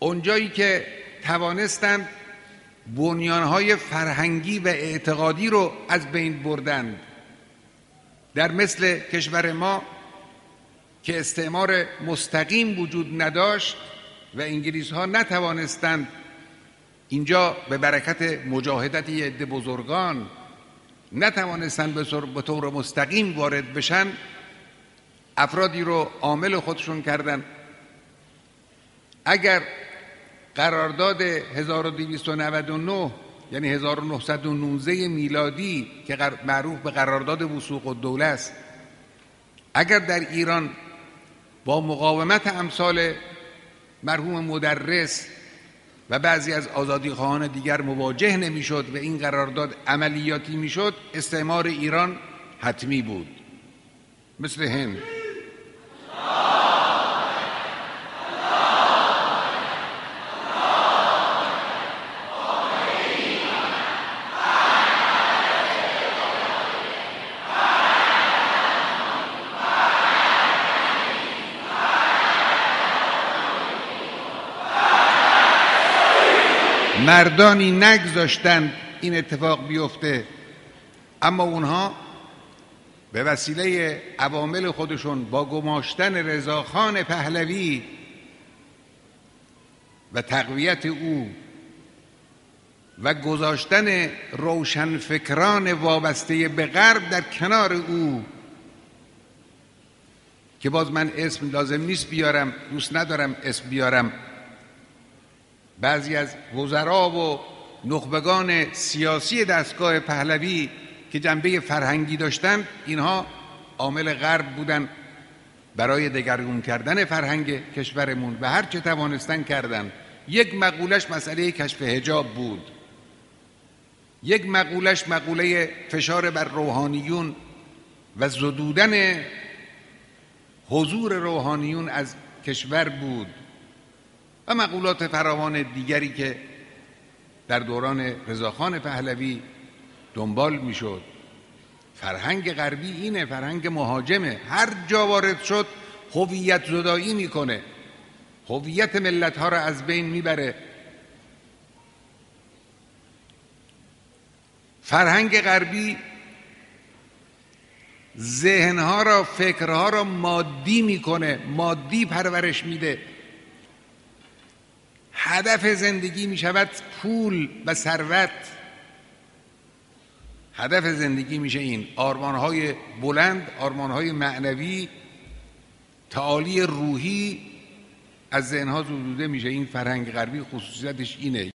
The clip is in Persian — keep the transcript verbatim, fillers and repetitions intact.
اونجایی که توانستند بنیانهای فرهنگی و اعتقادی رو از بین بردند. در مثل کشور ما که استعمار مستقیم وجود نداشت و انگلیس ها نتوانستند اینجا به برکت مجاهدت یه عده بزرگان نتوانستند به طور مستقیم وارد بشن، افرادی رو عامل خودشون کردن. اگر قرارداد هزار و دویست و نود و نه یعنی هزار و نهصد و نوزده میلادی که معروف به قرارداد وثوق الدوله است، اگر در ایران با مقاومت امثال مرحوم مدرس و بعضی از آزادیخواهان دیگر مواجه نمیشد و این قرارداد عملیاتی میشد، استعمار ایران حتمی بود، مثل هند. مردانی نگذاشتند این اتفاق بیفته، اما اونها به وسیله عوامل خودشون با گماشتن رضاخان پهلوی و تقویت او و گذاشتن روشنفکران وابسته به غرب در کنار او، که باز من اسم لازم نیست بیارم، دوست ندارم اسم بیارم، بعضی از وزرا و نخبگان سیاسی دستگاه پهلوی که جنبه فرهنگی داشتند، اینها عامل غرب بودن برای دگرگون کردن فرهنگ کشورمون و هر چه توانستن کردن. یک مقولش مسئله کشف حجاب بود، یک مقولش مقوله فشار بر روحانیون و زدودن حضور روحانیون از کشور بود و مقولات فراوان دیگری که در دوران رضاخان پهلوی دنبال میشد. فرهنگ غربی اینه، فرهنگ مهاجمه، هر جا وارد شد هویت زدایی میکنه، هویت ملت ها را از بین میبره. فرهنگ غربی ذهنها را، فکرها را مادی میکنه، مادی پرورش میده. هدف زندگی می شود پول و ثروت. هدف زندگی میشه این آرمانهای بلند، آرمانهای معنوی، تعالی روحی از ذهنها زدوده میشه. این فرهنگ غربی خصوصیتش اینه.